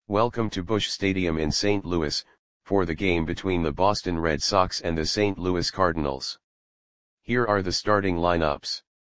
Welcome to Busch Stadium in St. Louis, for the game between the Boston Red Sox and the St. Louis Cardinals. Here are the starting lineups.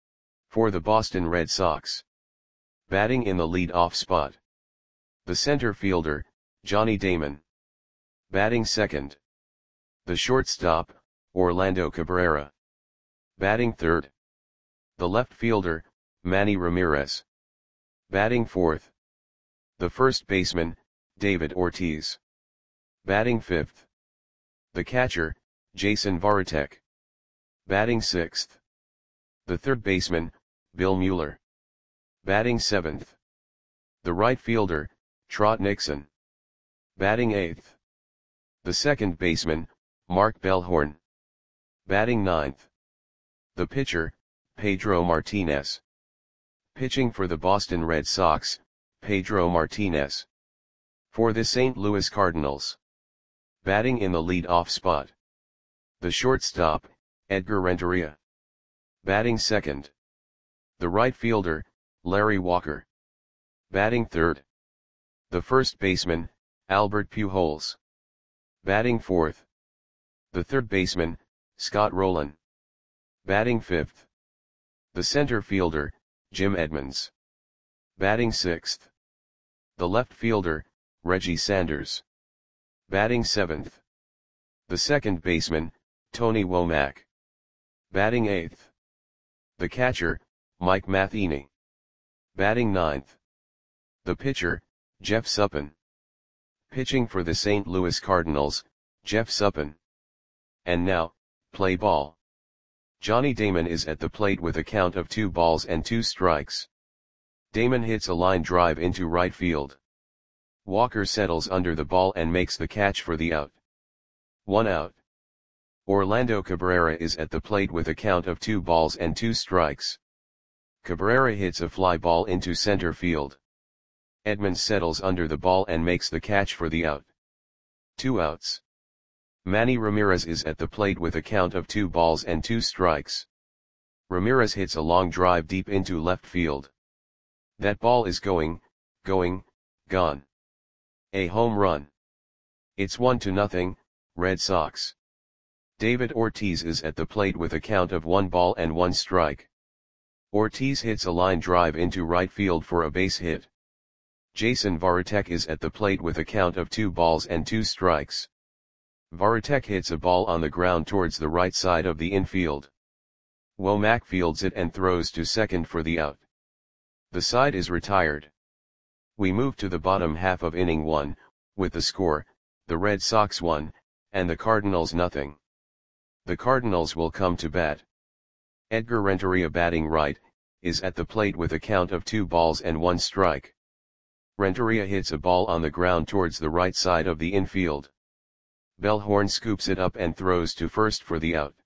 For the Boston Red Sox. Batting in the lead-off spot. The center fielder, Johnny Damon. Batting second. The shortstop, Orlando Cabrera. Batting third. The left fielder, Manny Ramirez. Batting fourth. The first baseman, David Ortiz. Batting fifth. The catcher, Jason Varitek. Batting sixth. The third baseman, Bill Mueller. Batting seventh. The right fielder, Trot Nixon. Batting eighth. The second baseman, Mark Bellhorn. Batting ninth. The pitcher, Pedro Martinez. Pitching for the Boston Red Sox, Pedro Martinez. For the St. Louis Cardinals. Batting in the lead-off spot. The shortstop, Edgar Renteria. Batting second. The right fielder, Larry Walker. Batting third. The first baseman, Albert Pujols. Batting fourth. The third baseman, Scott Rolen. Batting fifth. The center fielder, Jim Edmonds. Batting sixth. The left fielder, Reggie Sanders. Batting seventh. The second baseman, Tony Womack. Batting eighth. The catcher, Mike Matheny. Batting ninth. The pitcher, Jeff Suppan. Pitching for the St. Louis Cardinals, Jeff Suppan. And now, play ball. Johnny Damon is at the plate with a count of 2 balls and 2 strikes. Damon hits a line drive into right field. Walker settles under the ball and makes the catch for the out. 1 out. Orlando Cabrera is at the plate with a count of 2 balls and 2 strikes. Cabrera hits a fly ball into center field. Edmonds settles under the ball and makes the catch for the out. 2 outs. Manny Ramirez is at the plate with a count of 2 balls and 2 strikes. Ramirez hits a long drive deep into left field. That ball is gone. A home run. It's 1-0, Red Sox. David Ortiz is at the plate with a count of 1 ball and 1 strike. Ortiz hits a line drive into right field for a base hit. Jason Varitek is at the plate with a count of 2 balls and 2 strikes. Varitek hits a ball on the ground towards the right side of the infield. Womack fields it and throws to second for the out. The side is retired. We move to the bottom half of inning 1, with the score, the Red Sox 1, and the Cardinals 0. The Cardinals will come to bat. Edgar Renteria batting right, is at the plate with a count of 2 balls and 1 strike. Renteria hits a ball on the ground towards the right side of the infield. Bellhorn scoops it up and throws to first for the out.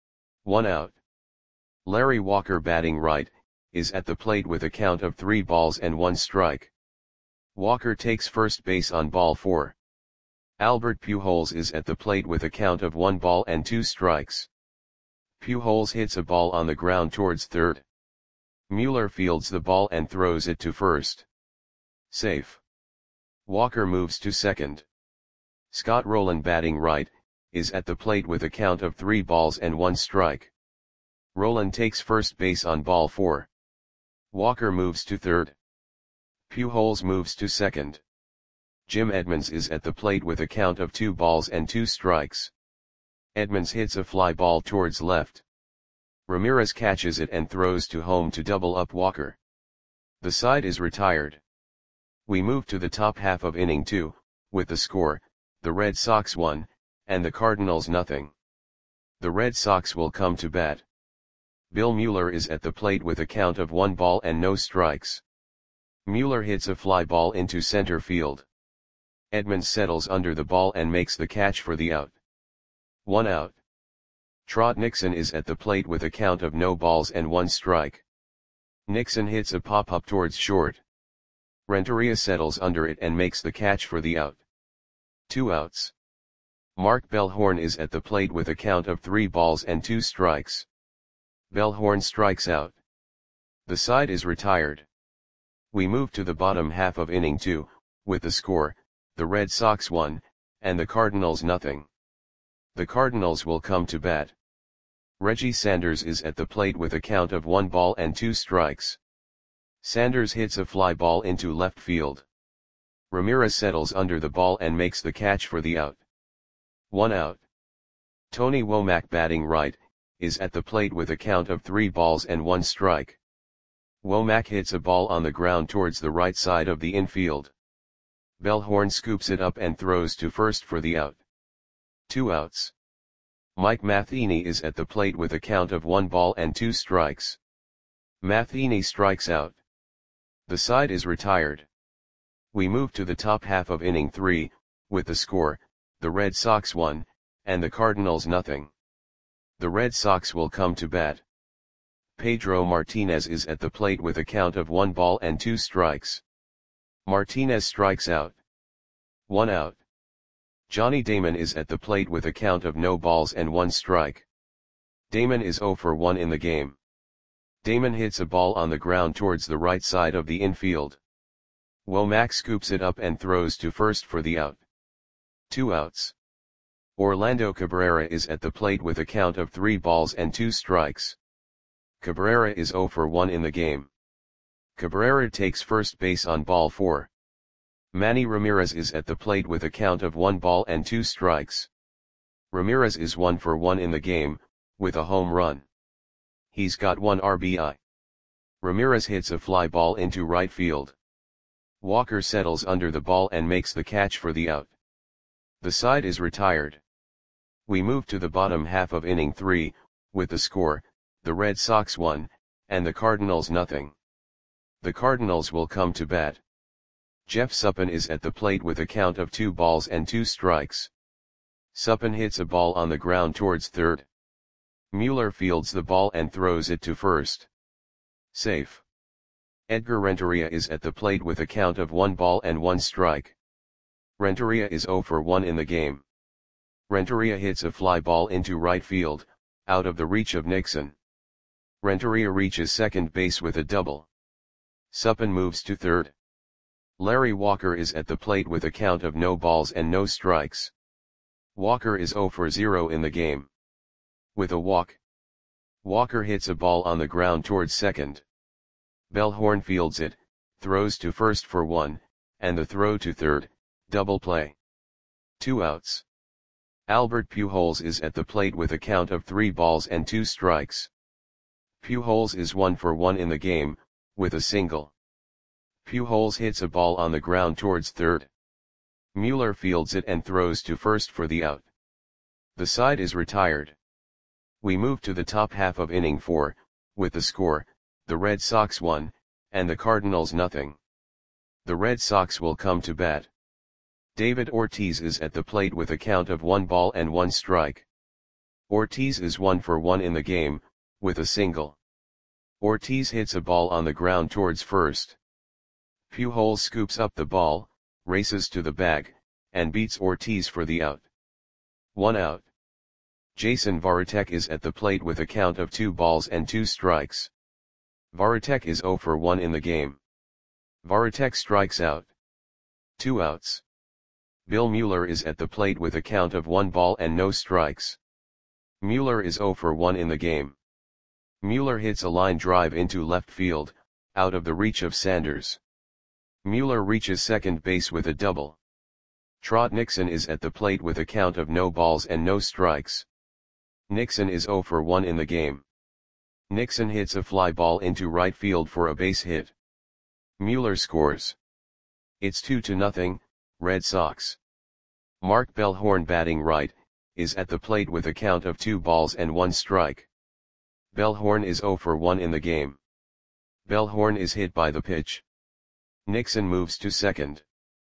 1 out. Larry Walker batting right, is at the plate with a count of 3 balls and 1 strike. Walker takes first base on ball 4. Albert Pujols is at the plate with a count of 1 ball and 2 strikes. Pujols hits a ball on the ground towards third. Mueller fields the ball and throws it to first. Safe. Walker moves to second. Scott Rolen batting right, is at the plate with a count of 3 balls and 1 strike. Rolen takes first base on ball 4. Walker moves to third. Pujols moves to second. Jim Edmonds is at the plate with a count of 2 balls and 2 strikes. Edmonds hits a fly ball towards left. Ramirez catches it and throws to home to double up Walker. The side is retired. We move to the top half of inning 2, with the score, the Red Sox 1, and the Cardinals 0. The Red Sox will come to bat. Bill Mueller is at the plate with a count of 1 ball and no strikes. Mueller hits a fly ball into center field. Edmonds settles under the ball and makes the catch for the out. 1 out. Trot Nixon is at the plate with a count of no balls and 1 strike. Nixon hits a pop-up towards short. Renteria settles under it and makes the catch for the out. 2 outs. Mark Bellhorn is at the plate with a count of 3 balls and 2 strikes. Bellhorn strikes out. The side is retired. We move to the bottom half of inning 2, with the score, the Red Sox 1, and the Cardinals nothing. The Cardinals will come to bat. Reggie Sanders is at the plate with a count of 1 ball and 2 strikes. Sanders hits a fly ball into left field. Ramirez settles under the ball and makes the catch for the out. 1 out. Tony Womack, batting right, is at the plate with a count of 3 balls and 1 strike. Womack hits a ball on the ground towards the right side of the infield. Bellhorn scoops it up and throws to first for the out. 2 outs. Mike Matheny is at the plate with a count of 1 ball and 2 strikes. Matheny strikes out. The side is retired. We move to the top half of inning 3, with the score, the Red Sox 1, and the Cardinals nothing. The Red Sox will come to bat. Pedro Martinez is at the plate with a count of 1 ball and 2 strikes. Martinez strikes out. 1 out. Johnny Damon is at the plate with a count of no balls and 1 strike. Damon is 0 for 1 in the game. Damon hits a ball on the ground towards the right side of the infield. Womack scoops it up and throws to first for the out. 2 outs. Orlando Cabrera is at the plate with a count of 3 balls and 2 strikes. Cabrera is 0 for 1 in the game. Cabrera takes first base on ball 4. Manny Ramirez is at the plate with a count of 1 ball and 2 strikes. Ramirez is 1 for 1 in the game, with a home run. He's got 1 RBI. Ramirez hits a fly ball into right field. Walker settles under the ball and makes the catch for the out. The side is retired. We move to the bottom half of inning 3, with the score, the Red Sox 1, and the Cardinals nothing. The Cardinals will come to bat. Jeff Suppan is at the plate with a count of 2 balls and 2 strikes. Suppan hits a ball on the ground towards third. Mueller fields the ball and throws it to first. Safe. Edgar Renteria is at the plate with a count of 1 ball and 1 strike. Renteria is 0 for 1 in the game. Renteria hits a fly ball into right field, out of the reach of Nixon. Renteria reaches second base with a double. Suppan moves to third. Larry Walker is at the plate with a count of no balls and no strikes. Walker is 0 for 0 in the game. With a walk, Walker hits a ball on the ground towards second. Bellhorn fields it, throws to first for 1, and the throw to third, double play. 2 outs. Albert Pujols is at the plate with a count of 3 balls and 2 strikes. Pujols is 1 for 1 in the game, with a single. Pujols hits a ball on the ground towards third. Mueller fields it and throws to first for the out. The side is retired. We move to the top half of inning 4, with the score, the Red Sox 1, and the Cardinals nothing. The Red Sox will come to bat. David Ortiz is at the plate with a count of 1 ball and 1 strike. Ortiz is 1 for 1 in the game, with a single. Ortiz hits a ball on the ground towards first. Pujols scoops up the ball, races to the bag, and beats Ortiz for the out. 1 out. Jason Varitek is at the plate with a count of 2 balls and 2 strikes. Varitek is 0 for 1 in the game. Varitek strikes out. 2 outs. Bill Mueller is at the plate with a count of 1 ball and no strikes. Mueller is 0 for 1 in the game. Mueller hits a line drive into left field, out of the reach of Sanders. Mueller reaches second base with a double. Trot Nixon is at the plate with a count of no balls and no strikes. Nixon is 0 for 1 in the game. Nixon hits a fly ball into right field for a base hit. Mueller scores. It's 2-0, Red Sox. Mark Bellhorn, batting right, is at the plate with a count of 2 balls and 1 strike. Bellhorn is 0 for 1 in the game. Bellhorn is hit by the pitch. Nixon moves to second.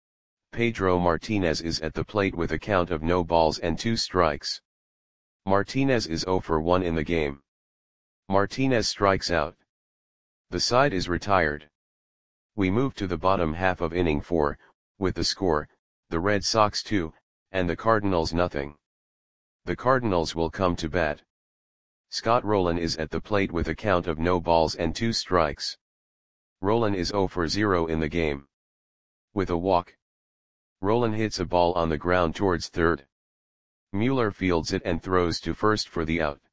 Pedro Martinez is at the plate with a count of no balls and 2 strikes. Martinez is 0 for 1 in the game. Martinez strikes out. The side is retired. We move to the bottom half of inning 4, with the score, the Red Sox 2, and the Cardinals nothing. The Cardinals will come to bat. Scott Rolen is at the plate with a count of no balls and 2 strikes. Rolen is 0 for 0 in the game. With a walk, Roland hits a ball on the ground towards third. Mueller fields it and throws to first for the out.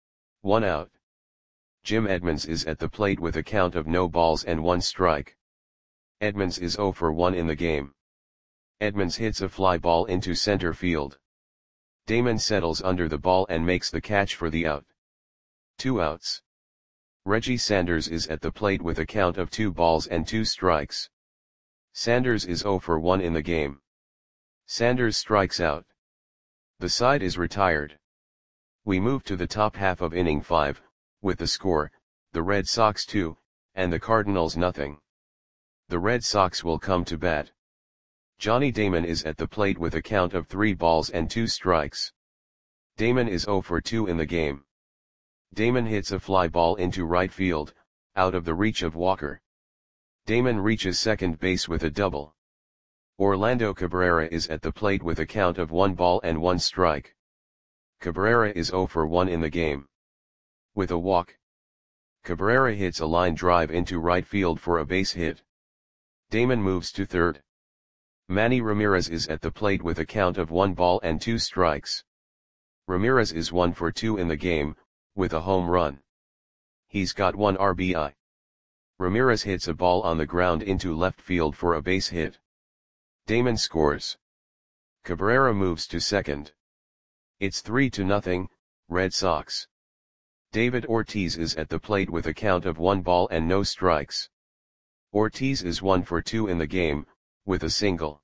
1 out. Jim Edmonds is at the plate with a count of no balls and 1 strike. Edmonds is 0 for 1 in the game. Edmonds hits a fly ball into center field. Damon settles under the ball and makes the catch for the out. 2 outs. Reggie Sanders is at the plate with a count of 2 balls and 2 strikes. Sanders is 0 for 1 in the game. Sanders strikes out. The side is retired. We move to the top half of inning 5, with the score, the Red Sox 2, and the Cardinals nothing. The Red Sox will come to bat. Johnny Damon is at the plate with a count of 3 balls and 2 strikes. Damon is 0 for 2 in the game. Damon hits a fly ball into right field, out of the reach of Walker. Damon reaches second base with a double. Orlando Cabrera is at the plate with a count of 1 ball and 1 strike. Cabrera is 0 for 1 in the game. With a walk, Cabrera hits a line drive into right field for a base hit. Damon moves to third. Manny Ramirez is at the plate with a count of 1 ball and 2 strikes. Ramirez is 1 for 2 in the game, with a home run. He's got 1 RBI. Ramirez hits a ball on the ground into left field for a base hit. Damon scores. Cabrera moves to second. It's 3-0, Red Sox. David Ortiz is at the plate with a count of 1 ball and no strikes. Ortiz is 1 for 2 in the game, with a single.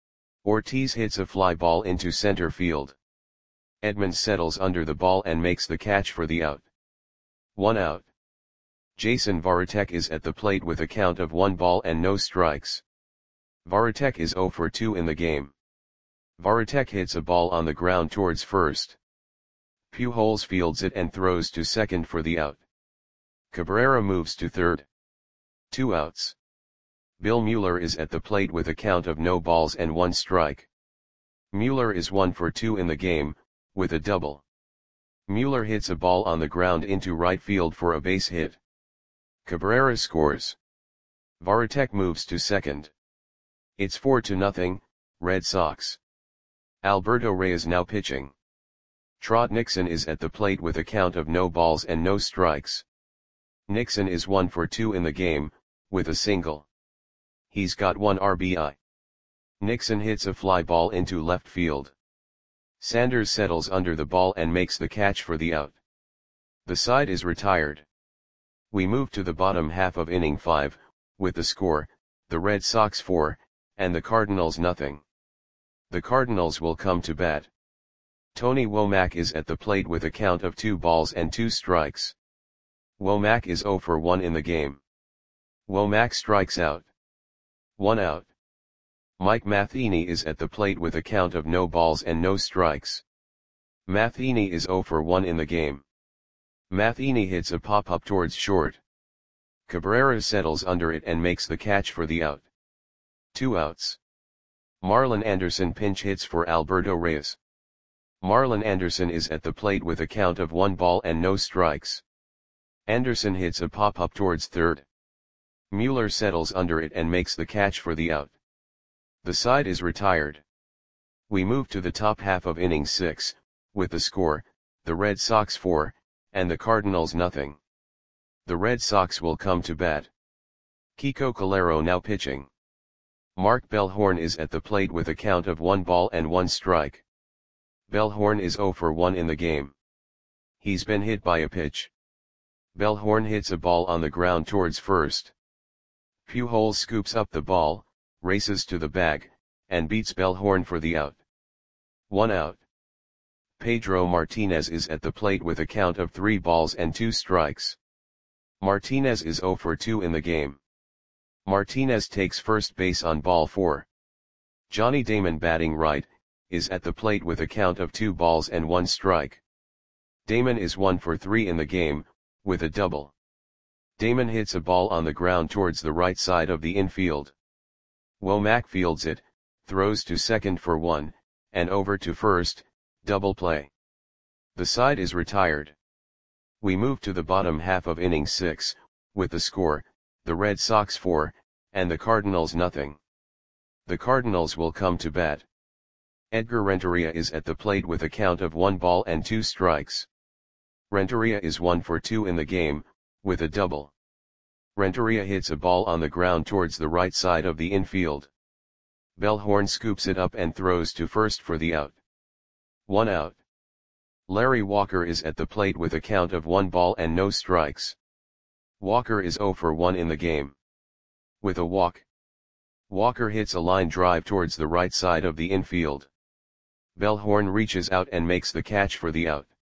Ortiz hits a fly ball into center field. Edmonds settles under the ball and makes the catch for the out. 1 out. Jason Varitek is at the plate with a count of 1 ball and no strikes. Varitek is 0 for 2 in the game. Varitek hits a ball on the ground towards first. Pujols fields it and throws to second for the out. Cabrera moves to third. 2 outs. Bill Mueller is at the plate with a count of no balls and 1 strike. Mueller is 1 for 2 in the game, with a double. Mueller hits a ball on the ground into right field for a base hit. Cabrera scores. Varitek moves to second. It's 4-0, Red Sox. Alberto Reyes now pitching. Trot Nixon is at the plate with a count of no balls and no strikes. Nixon is 1 for 2 in the game, with a single. He's got 1 RBI. Nixon hits a fly ball into left field. Sanders settles under the ball and makes the catch for the out. The side is retired. We move to the bottom half of inning 5, with the score, the Red Sox 4, and the Cardinals nothing. The Cardinals will come to bat. Tony Womack is at the plate with a count of 2 balls and 2 strikes. Womack is 0 for 1 in the game. Womack strikes out. 1 out. Mike Matheny is at the plate with a count of no balls and no strikes. Matheny is 0 for 1 in the game. Matheny hits a pop-up towards short. Cabrera settles under it and makes the catch for the out. 2 outs. Marlon Anderson pinch hits for Alberto Reyes. Marlon Anderson is at the plate with a count of 1 ball and no strikes. Anderson hits a pop-up towards third. Mueller settles under it and makes the catch for the out. The side is retired. We move to the top half of inning 6, with the score, the Red Sox 4, and the Cardinals nothing. The Red Sox will come to bat. Kiko Calero now pitching. Mark Bellhorn is at the plate with a count of 1 ball and 1 strike. Bellhorn is 0 for 1 in the game. He's been hit by a pitch. Bellhorn hits a ball on the ground towards first. Pujols scoops up the ball, races to the bag, and beats Bellhorn for the out. 1 out. Pedro Martinez is at the plate with a count of 3 balls and 2 strikes. Martinez is 0 for 2 in the game. Martinez takes first base on ball 4. Johnny Damon batting right, is at the plate with a count of 2 balls and 1 strike. Damon is 1 for 3 in the game, with a double. Damon hits a ball on the ground towards the right side of the infield. Womack fields it, throws to second for 1, and over to first, double play. The side is retired. We move to the bottom half of inning 6, with the score, the Red Sox 4, and the Cardinals nothing. The Cardinals will come to bat. Edgar Renteria is at the plate with a count of 1 ball and 2 strikes. Renteria is 1 for 2 in the game, with a double. Renteria hits a ball on the ground towards the right side of the infield. Bellhorn scoops it up and throws to first for the out. 1 out. Larry Walker is at the plate with a count of 1 ball and no strikes. Walker is 0 for 1 in the game. With a walk. Walker hits a line drive towards the right side of the infield. Bellhorn reaches out and makes the catch for the out.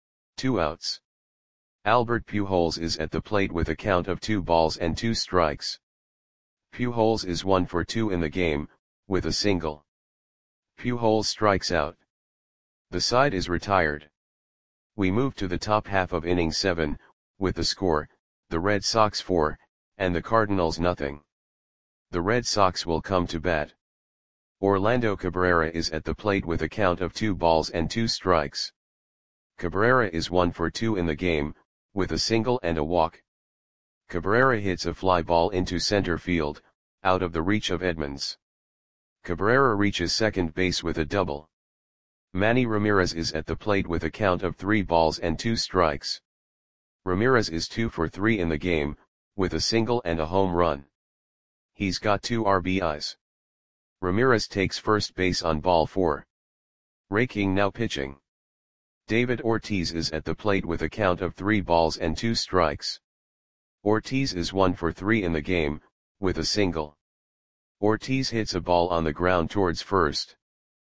2 outs. Albert Pujols is at the plate with a count of 2 balls and 2 strikes. Pujols is 1 for 2 in the game, with a single. Pujols strikes out. The side is retired. We move to the top half of inning 7, with the score, the Red Sox 4, and the Cardinals nothing. The Red Sox will come to bat. Orlando Cabrera is at the plate with a count of 2 balls and 2 strikes. Cabrera is 1 for 2 in the game, with a single and a walk. Cabrera hits a fly ball into center field, out of the reach of Edmonds. Cabrera reaches second base with a double. Manny Ramirez is at the plate with a count of 3 balls and 2 strikes. Ramirez is 2 for 3 in the game, with a single and a home run. He's got 2 RBIs. Ramirez takes first base on ball 4. Ray King now pitching. David Ortiz is at the plate with a count of 3 balls and 2 strikes. Ortiz is 1 for 3 in the game, with a single. Ortiz hits a ball on the ground towards first.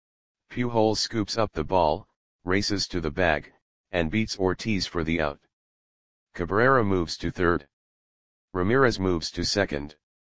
Pujols scoops up the ball, races to the bag, and beats Ortiz for the out. Cabrera moves to third. Ramirez moves to second.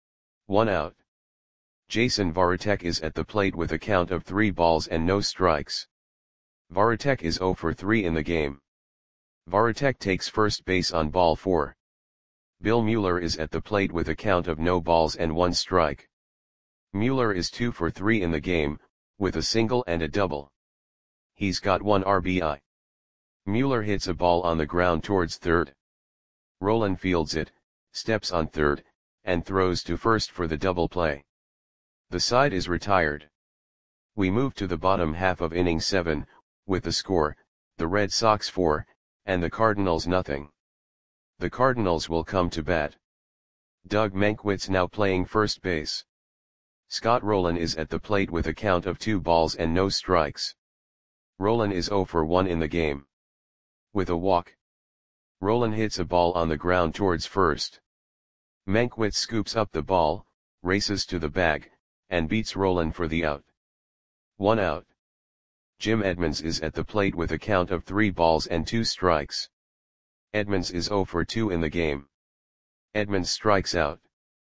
1 out. Jason Varitek is at the plate with a count of 3 balls and no strikes. Varitek is 0 for 3 in the game. Varitek takes first base on ball 4. Bill Mueller is at the plate with a count of no balls and 1 strike. Mueller is 2 for 3 in the game, with a single and a double. He's got 1 RBI. Mueller hits a ball on the ground towards third. Roland fields it, steps on third, and throws to first for the double play. The side is retired. We move to the bottom half of inning 7, with the score, the Red Sox 4, and the Cardinals nothing. The Cardinals will come to bat. Doug Mankiewicz now playing first base. Scott Rolen is at the plate with a count of 2 balls and no strikes. Rolen is 0 for 1 in the game. With a walk. Rolen hits a ball on the ground towards first. Mankiewicz scoops up the ball, races to the bag, and beats Rolen for the out. 1 out. Jim Edmonds is at the plate with a count of 3 balls and 2 strikes. Edmonds is 0 for 2 in the game. Edmonds strikes out.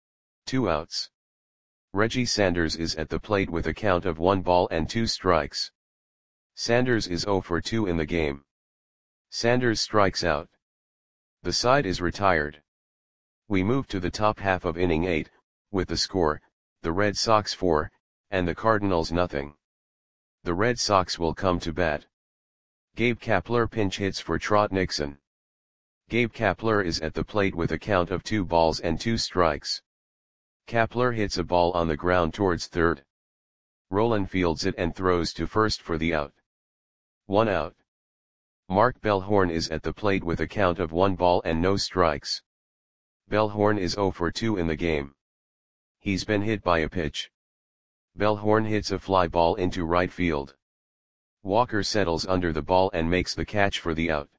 2 outs. Reggie Sanders is at the plate with a count of 1 ball and 2 strikes. Sanders is 0 for 2 in the game. Sanders strikes out. The side is retired. We move to the top half of inning 8, with the score, the Red Sox 4, and the Cardinals nothing. The Red Sox will come to bat. Gabe Kapler pinch hits for Trot Nixon. Gabe Kapler is at the plate with a count of 2 balls and 2 strikes. Kapler hits a ball on the ground towards third. Rolen fields it and throws to first for the out. 1 out. Mark Bellhorn is at the plate with a count of 1 ball and no strikes. Bellhorn is 0 for 2 in the game. He's been hit by a pitch. Bellhorn hits a fly ball into right field. Walker settles under the ball and makes the catch for the out.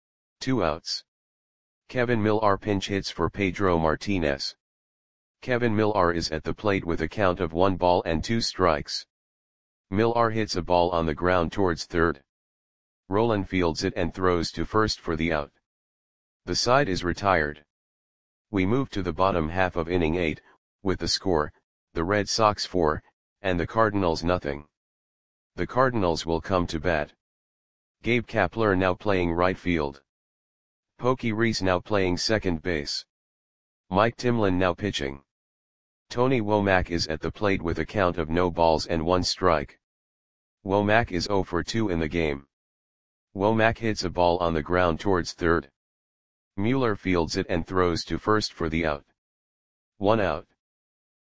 2 outs. Kevin Millar pinch hits for Pedro Martinez. Kevin Millar is at the plate with a count of 1 ball and 2 strikes. Millar hits a ball on the ground towards third. Rolen fields it and throws to first for the out. The side is retired. We move to the bottom half of inning 8, with the score, the Red Sox 4, and the Cardinals nothing. The Cardinals will come to bat. Gabe Kapler now playing right field. Pokey Reese now playing second base. Mike Timlin now pitching. Tony Womack is at the plate with a count of no balls and 1 strike. Womack is 0 for 2 in the game. Womack hits a ball on the ground towards third. Mueller fields it and throws to first for the out. 1 out.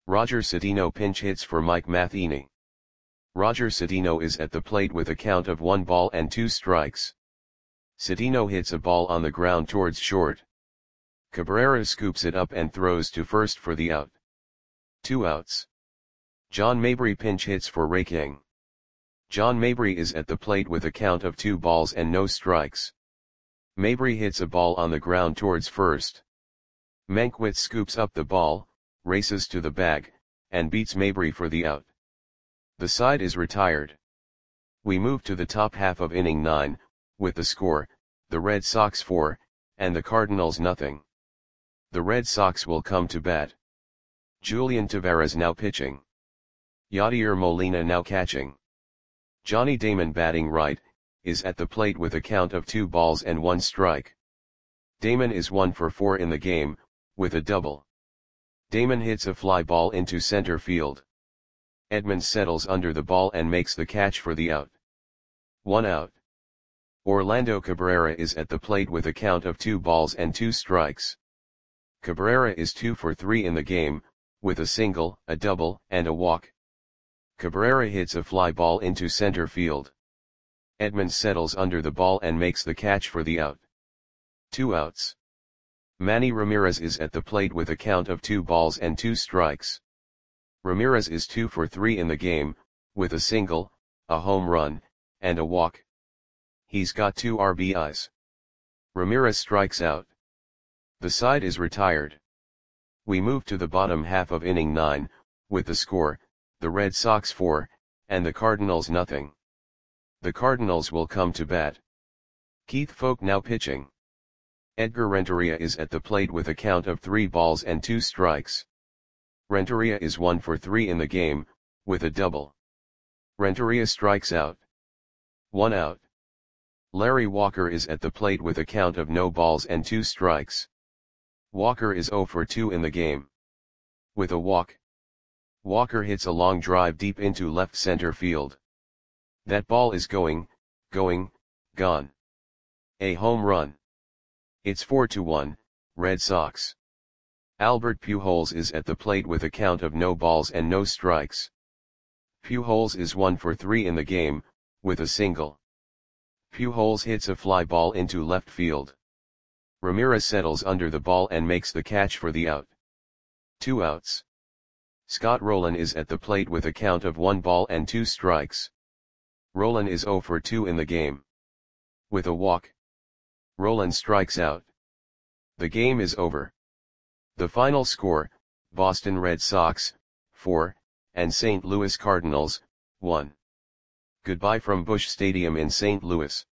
Roger Cedeno pinch hits for Mike Matheny. Roger Cedeno is at the plate with a count of 1 ball and 2 strikes. Cedeno hits a ball on the ground towards short. Cabrera scoops it up and throws to first for the out. 2 outs. John Mabry pinch hits for Ray King. John Mabry is at the plate with a count of 2 balls and no strikes. Mabry hits a ball on the ground towards first. Mankiewicz scoops up the ball, races to the bag, and beats Mabry for the out. The side is retired. We move to the top half of inning 9, with the score, the Red Sox 4, and the Cardinals nothing. The Red Sox will come to bat. Julian Taveras now pitching. Yadier Molina now catching. Johnny Damon batting right, is at the plate with a count of 2 balls and 1 strike. Damon is 1 for 4 in the game, with a double. Damon hits a fly ball into center field. Edmonds settles under the ball and makes the catch for the out. 1 out. Orlando Cabrera is at the plate with a count of 2 balls and 2 strikes. Cabrera is 2 for 3 in the game, with a single, a double, and a walk. Cabrera hits a fly ball into center field. Edmonds settles under the ball and makes the catch for the out. 2 outs. Manny Ramirez is at the plate with a count of 2 balls and 2 strikes. Ramirez is 2 for 3 in the game, with a single, a home run, and a walk. He's got 2 RBIs. Ramirez strikes out. The side is retired. We move to the bottom half of inning 9, with the score, the Red Sox 4, and the Cardinals nothing. The Cardinals will come to bat. Keith Foulke now pitching. Edgar Renteria is at the plate with a count of 3 balls and 2 strikes. Renteria is 1 for 3 in the game, with a double. Renteria strikes out. 1 out. Larry Walker is at the plate with a count of no balls and 2 strikes. Walker is 0 for 2 in the game. With a walk. Walker hits a long drive deep into left center field. That ball is going, gone. A home run. It's 4-1, Red Sox. Albert Pujols is at the plate with a count of no balls and no strikes. Pujols is 1 for 3 in the game, with a single. Pujols hits a fly ball into left field. Ramirez settles under the ball and makes the catch for the out. 2 outs. Scott Rowland is at the plate with a count of 1 ball and 2 strikes. Rowland is 0 for 2 in the game. With a walk. Rowland strikes out. The game is over. The final score, Boston Red Sox, 4, and St. Louis Cardinals, 1. Goodbye from Busch Stadium in St. Louis.